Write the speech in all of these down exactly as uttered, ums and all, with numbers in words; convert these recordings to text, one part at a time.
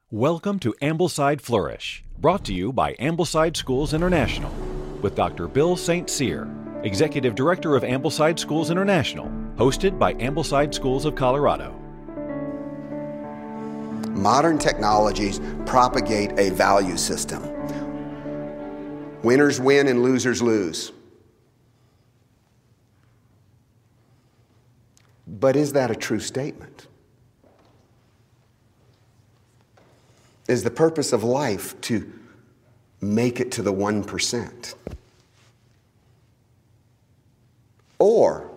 Welcome to Ambleside Flourish, brought to you by Ambleside Schools International, with Doctor Bill Saint Cyr, Executive Director of Ambleside Schools International, hosted by Ambleside Schools of Colorado. Modern technologies propagate a value system. Winners win and losers lose. But is that a true statement? Is the purpose of life to make it to the one percent? Or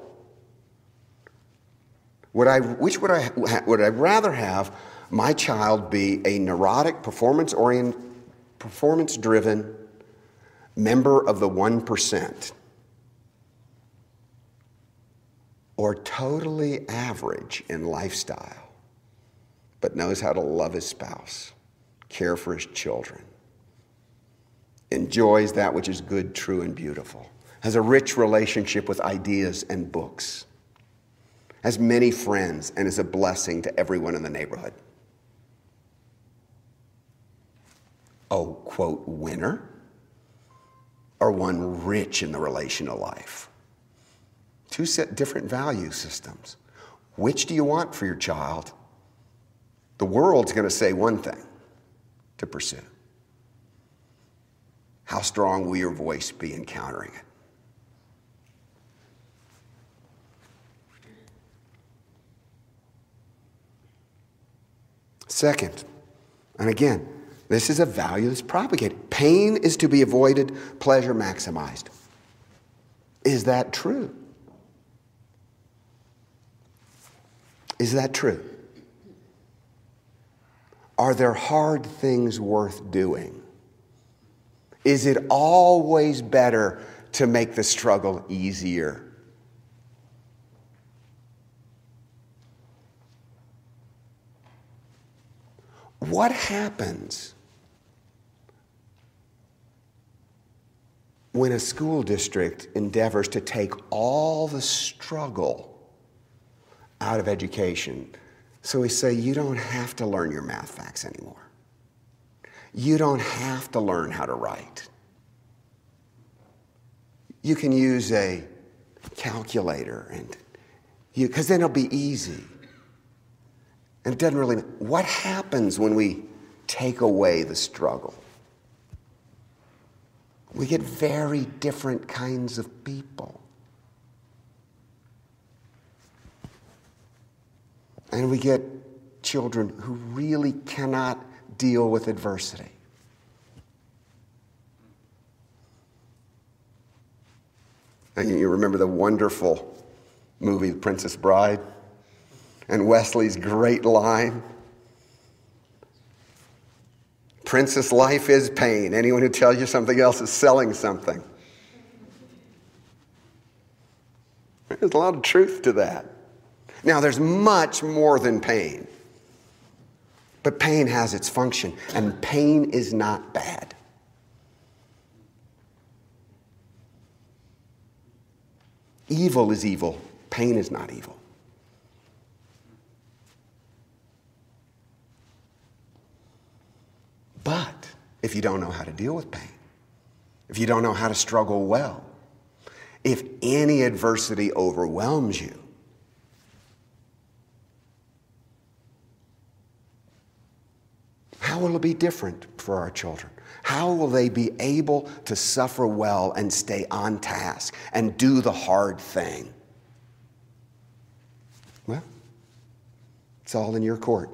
would I, which would I, would I rather have my child be a neurotic, performance-oriented, performance-driven member of the one percent, or totally average in lifestyle, but knows how to love his spouse, care for his children, enjoys that which is good, true, and beautiful, has a rich relationship with ideas and books, has many friends, and is a blessing to everyone in the neighborhood? Oh, quote, winner, or one rich in the relational life? Two set different value systems. Which do you want for your child? The world's going to say one thing to pursue. How strong will your voice be in countering it? Second, and again, this is a value that's propagated. Pain is to be avoided, pleasure maximized. Is that true? Is that true? Are there hard things worth doing? Is it always better to make the struggle easier? What happens when a school district endeavors to take all the struggle out of education? So we say, you don't have to learn your math facts anymore. You don't have to learn how to write. You can use a calculator, and you, because then it'll be easy. And it doesn't really, what happens when we take away the struggle? We get very different kinds of people. And we get children who really cannot deal with adversity. And you remember the wonderful movie, The Princess Bride, and Wesley's great line, "Princess, life is pain. Anyone who tells you something else is selling something." There's a lot of truth to that. Now, there's much more than pain. But pain has its function, and pain is not bad. Evil is evil. Pain is not evil. But if you don't know how to deal with pain, if you don't know how to struggle well, if any adversity overwhelms you, how will it be different for our children? How will they be able to suffer well and stay on task and do the hard thing? Well, it's all in your court.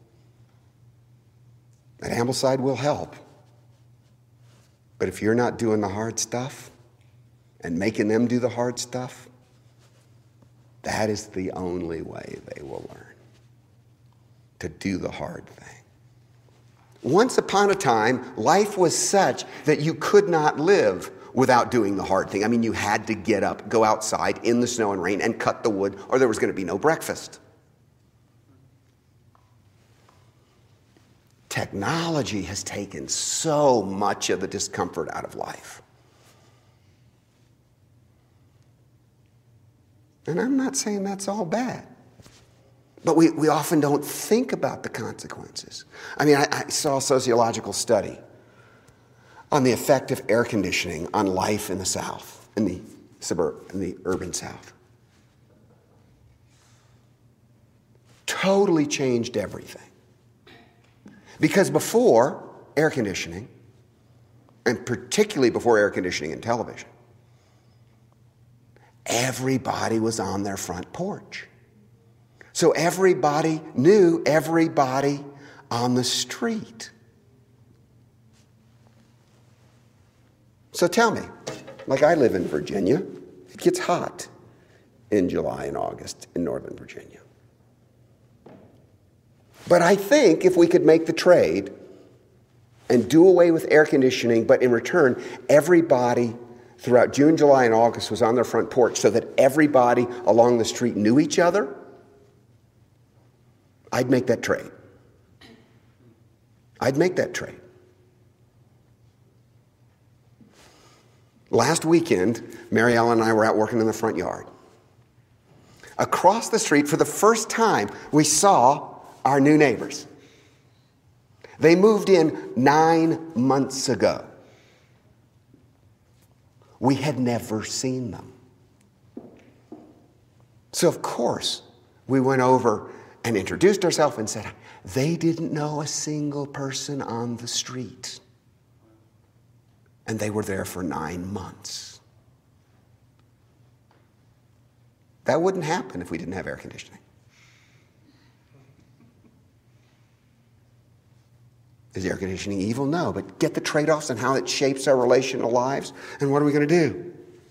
At Ambleside, we'll help. But if you're not doing the hard stuff and making them do the hard stuff, that is the only way they will learn to do the hard thing. Once upon a time, life was such that you could not live without doing the hard thing. I mean, you had to get up, go outside in the snow and rain and cut the wood, or there was going to be no breakfast. Technology has taken so much of the discomfort out of life. And I'm not saying that's all bad. But we, we often don't think about the consequences. I mean, I, I saw a sociological study on the effect of air conditioning on life in the South, in the suburb, in the urban South. Totally changed everything. Because before air conditioning, and particularly before air conditioning and television, everybody was on their front porch. So everybody knew everybody on the street. So tell me, like I live in Virginia, it gets hot in July and August in Northern Virginia. But I think if we could make the trade and do away with air conditioning, but in return, everybody throughout June, July, and August was on their front porch so that everybody along the street knew each other, I'd make that trade. I'd make that trade. Last weekend, Mary Ellen and I were out working in the front yard. Across the street, for the first time, we saw our new neighbors. They moved in nine months ago. We had never seen them. So, of course, we went over and introduced ourselves and said, they didn't know a single person on the street. And they were there for nine months. That wouldn't happen if we didn't have air conditioning. Is air conditioning evil? No, but get the trade-offs and how it shapes our relational lives, and what are we going to do?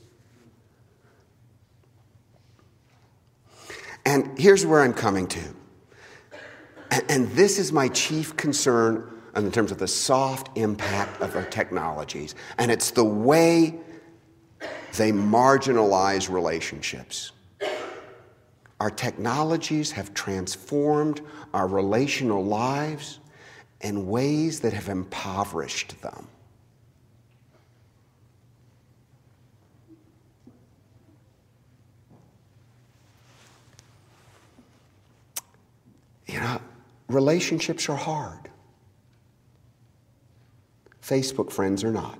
And here's where I'm coming to. And, and this is my chief concern in terms of the soft impact of our technologies. And it's the way they marginalize relationships. Our technologies have transformed our relational lives in ways that have impoverished them. You know, relationships are hard. Facebook friends are not.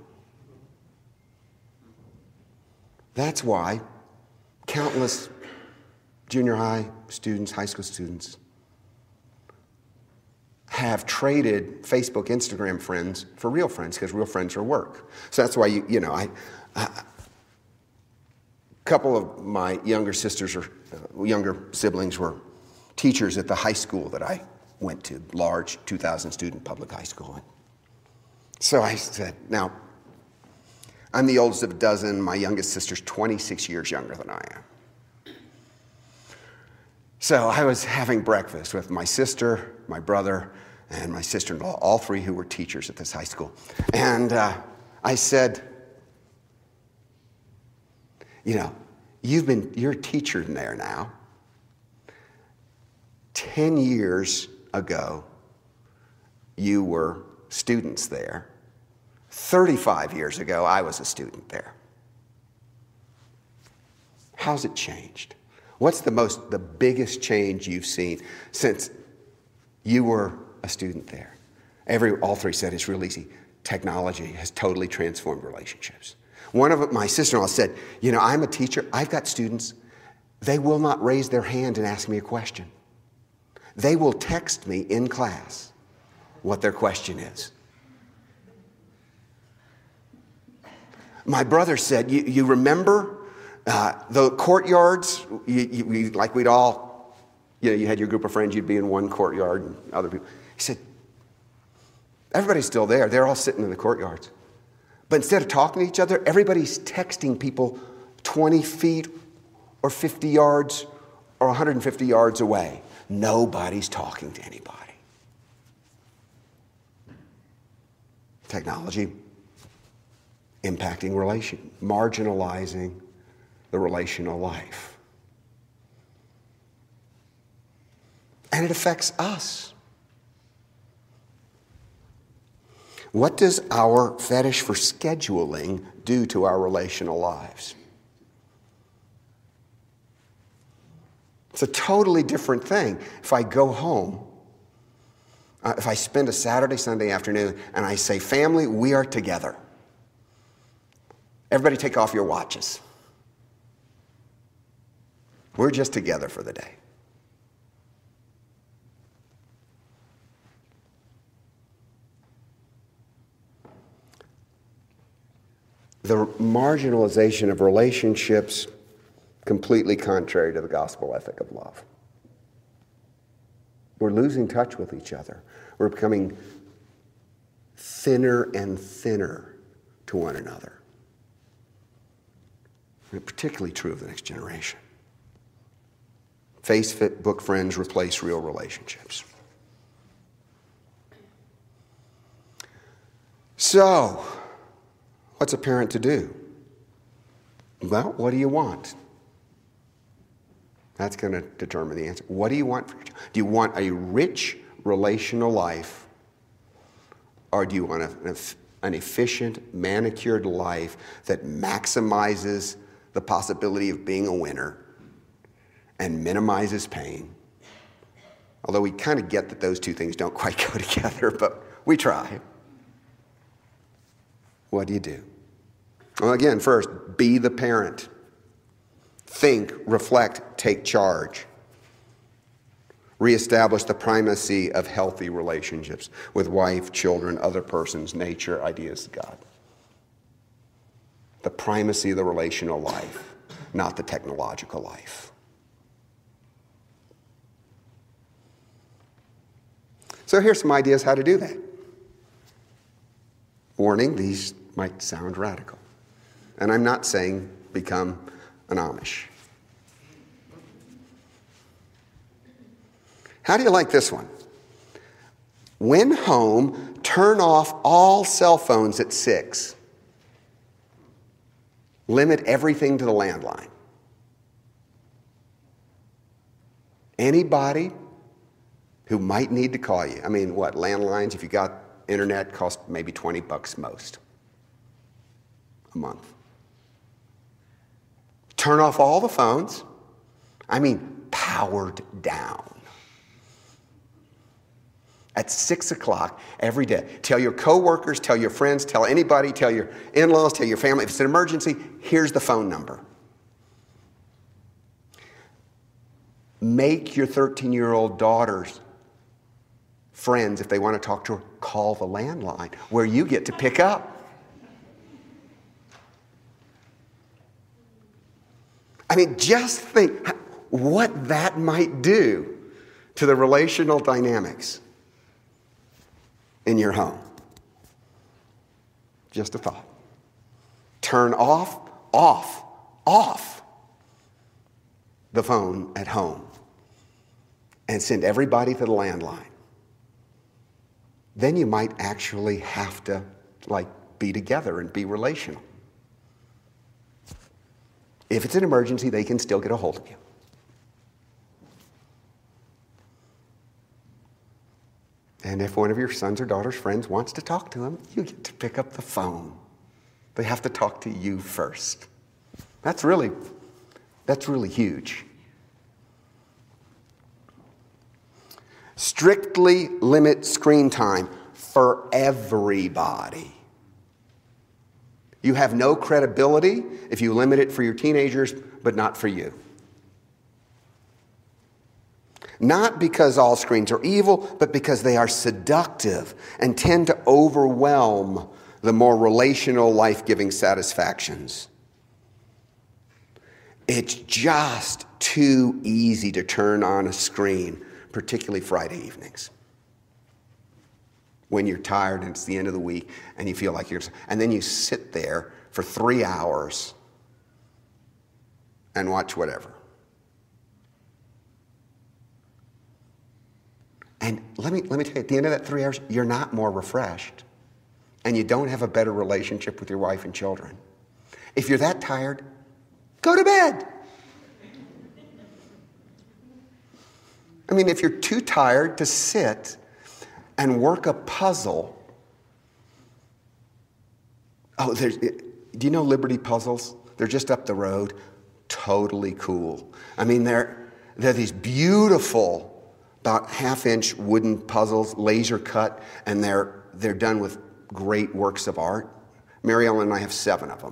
That's why countless junior high students, high school students, have traded Facebook, Instagram friends for real friends, because real friends are work. So that's why, you, you know, I, I, a couple of my younger sisters or uh, younger siblings were teachers at the high school that I went to, large two thousand student public high school. So I said, now, I'm the oldest of a dozen. My youngest sister's twenty-six years younger than I am. So I was having breakfast with my sister, my brother, and my sister-in-law, all three who were teachers at this high school. And uh, I said, you know, you've been, you're a teacher in there now. Ten years ago, you were students there. thirty-five years ago, I was a student there. How's it changed? What's the most, the biggest change you've seen since you were a student there? Every, all three said it's real easy. Technology has totally transformed relationships. One of my sister-in-law said, you know, I'm a teacher. I've got students. They will not raise their hand and ask me a question. They will text me in class what their question is. My brother said, you, you remember uh, the courtyards, you, you, you, like we'd all, you know, you had your group of friends, you'd be in one courtyard and other people. He said, everybody's still there. They're all sitting in the courtyards. But instead of talking to each other, everybody's texting people twenty feet or fifty yards or one hundred fifty yards away. Nobody's talking to anybody. Technology impacting relation, marginalizing the relational life. And it affects us. What does our fetish for scheduling do to our relational lives? It's a totally different thing. If I go home, uh, if I spend a Saturday, Sunday afternoon, and I say, family, we are together. Everybody take off your watches. We're just together for the day. The marginalization of relationships completely contrary to the gospel ethic of love. We're losing touch with each other. We're becoming thinner and thinner to one another. And particularly true of the next generation. Facebook friends replace real relationships. So, what's a parent to do? Well, what do you want? That's going to determine the answer. What do you want for your child? Do you want a rich relational life, or do you want a, an efficient, manicured life that maximizes the possibility of being a winner and minimizes pain? Although we kind of get that those two things don't quite go together, but we try. What do you do? Well, again, first, be the parent. Think, reflect, take charge. Reestablish the primacy of healthy relationships with wife, children, other persons, nature, ideas of God. The primacy of the relational life, not the technological life. So here's some ideas how to do that. Warning, these might sound radical. And I'm not saying become an Amish. How do you like this one? When home, turn off all cell phones at six. Limit everything to the landline. Anybody who might need to call you. I mean, what, landlines, if you got internet, cost maybe twenty bucks most a month. Turn off all the phones. I mean, powered down. At six o'clock every day. Tell your coworkers, tell your friends, tell anybody, tell your in-laws, tell your family. If it's an emergency, here's the phone number. Make your thirteen-year-old daughter's friends, if they want to talk to her, call the landline where you get to pick up. I mean, just think what that might do to the relational dynamics in your home. Just a thought. Turn off, off, off the phone at home and send everybody to the landline. Then you might actually have to, like, be together and be relational. If it's an emergency, they can still get a hold of you. And if one of your sons or daughter's friends wants to talk to them, you get to pick up the phone. They have to talk to you first. That's really, that's really huge. Strictly limit screen time for everybody. You have no credibility if you limit it for your teenagers, but not for you. Not because all screens are evil, but because they are seductive and tend to overwhelm the more relational, life-giving satisfactions. It's just too easy to turn on a screen, particularly Friday evenings, when you're tired and it's the end of the week and you feel like you're, and then you sit there for three hours and watch whatever. And let me, let me tell you, at the end of that three hours, you're not more refreshed and you don't have a better relationship with your wife and children. If you're that tired, go to bed. I mean, if you're too tired to sit and work a puzzle. Oh, there's, do you know Liberty Puzzles? They're just up the road. Totally cool. I mean, they're, They're these beautiful, about half-inch wooden puzzles, laser cut, and they're they're done with great works of art. Mary Ellen and I have seven of them.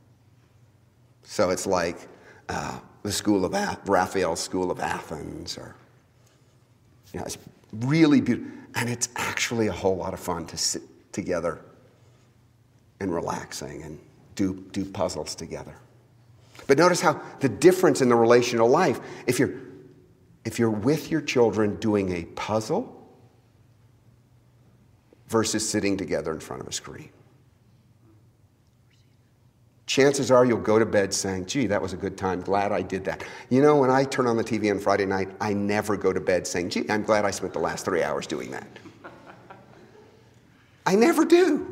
So it's like uh, the School of Ath- Raphael's School of Athens, or you know, it's really beautiful, and it's actually a whole lot of fun to sit together and relaxing and do do puzzles together. But notice how the difference in the relational life, if you're if you're with your children doing a puzzle versus sitting together in front of a screen. Chances are you'll go to bed saying, gee, that was a good time. Glad I did that. You know, when I turn on the T V on Friday night, I never go to bed saying, gee, I'm glad I spent the last three hours doing that. I never do.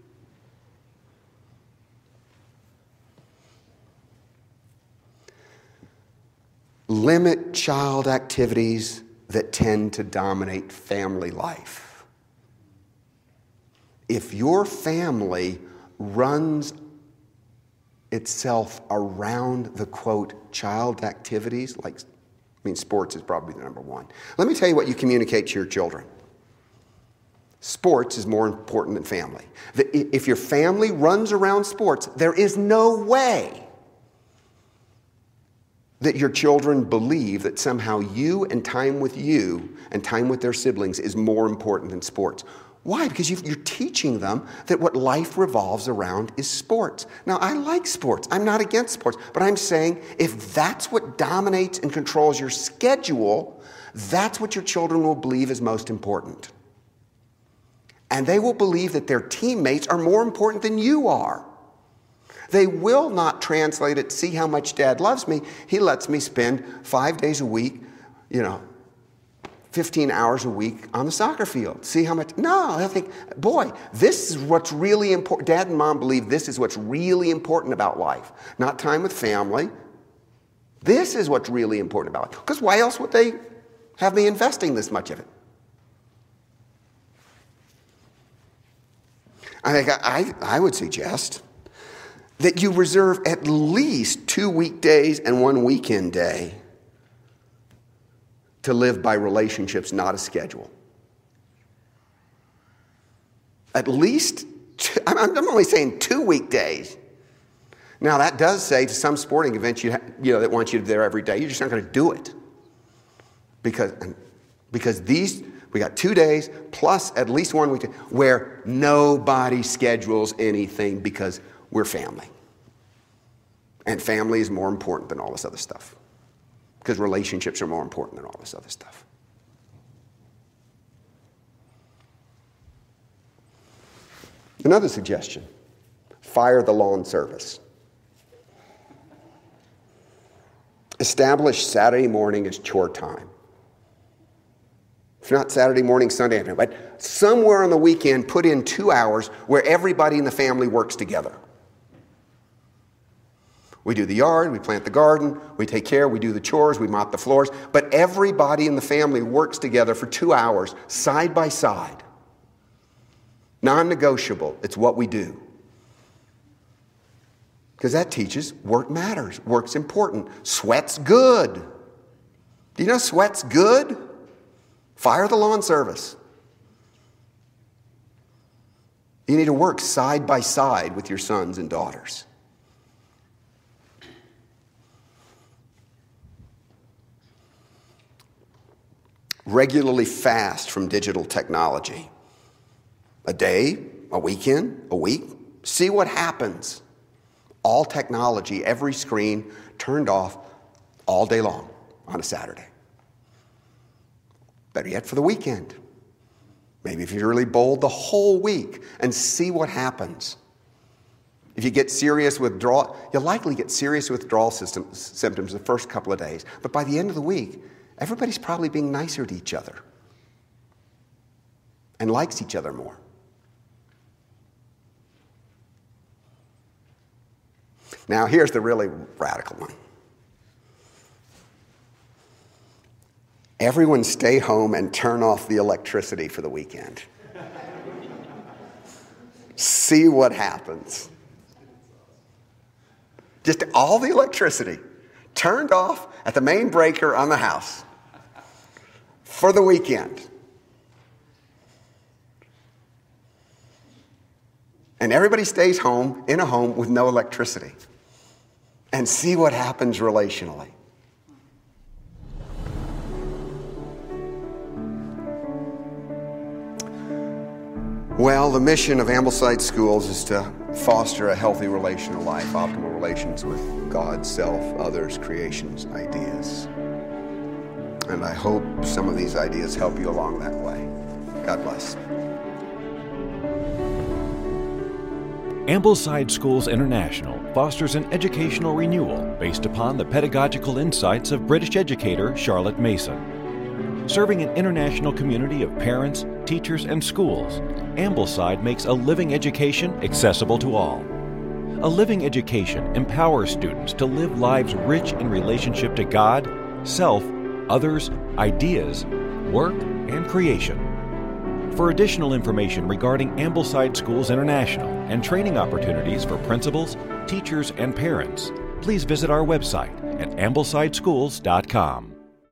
Limit child activities that tend to dominate family life. If your family runs itself around the, quote, child activities, like, I mean, sports is probably the number one. Let me tell you what you communicate to your children. Sports is more important than family. If your family runs around sports, there is no way that your children believe that somehow you and time with you and time with their siblings is more important than sports. Why? Because you're teaching them that what life revolves around is sports. Now, I like sports. I'm not against sports. But I'm saying if that's what dominates and controls your schedule, that's what your children will believe is most important. And they will believe that their teammates are more important than you are. They will not translate it, see how much Dad loves me. He lets me spend five days a week, you know, fifteen hours a week on the soccer field. See how much? No, I think, boy, this is what's really important. Dad and Mom believe this is what's really important about life. Not time with family. This is what's really important about life. Because why else would they have me investing this much of it? I think I, I would suggest that you reserve at least two weekdays and one weekend day to live by relationships, not a schedule. At least, two, I'm, I'm only saying two weekdays. Now that does say to some sporting events you, ha, you know, that want you there every day, you're just not going to do it. Because, because these, we got two days plus at least one weekend where nobody schedules anything because we're family. And family is more important than all this other stuff. Because relationships are more important than all this other stuff. Another suggestion, fire the lawn service. Establish Saturday morning as chore time. If not Saturday morning, Sunday afternoon, but somewhere on the weekend, put in two hours where everybody in the family works together. We do the yard, we plant the garden, we take care, we do the chores, we mop the floors, but everybody in the family works together for two hours, side by side. Non-negotiable, it's what we do. Because that teaches work matters, work's important. Sweat's good. Do you know sweat's good? Fire the lawn service. You need to work side by side with your sons and daughters. Regularly fast from digital technology. A day, a weekend, a week. See what happens. All technology, every screen turned off all day long on a Saturday. Better yet, for the weekend. Maybe if you're really bold, the whole week, and see what happens. If you get serious withdrawal, you'll likely get serious withdrawal system, symptoms the first couple of days. But by the end of the week, everybody's probably being nicer to each other and likes each other more. Now, here's the really radical one. Everyone stay home and turn off the electricity for the weekend. See what happens. Just all the electricity. turned off at the main breaker on the house for the weekend. And everybody stays home, in a home with no electricity. And see what happens relationally. Well, the mission of Ambleside Schools is to foster a healthy relational life, optimal relations with God, self, others, creations, ideas. And I hope some of these ideas help you along that way. God bless. Ambleside Schools International fosters an educational renewal based upon the pedagogical insights of British educator Charlotte Mason. Serving an international community of parents, teachers, and schools, Ambleside makes a living education accessible to all. A living education empowers students to live lives rich in relationship to God, self, others, ideas, work, and creation. For additional information regarding Ambleside Schools International and training opportunities for principals, teachers, and parents, please visit our website at ambleside schools dot com.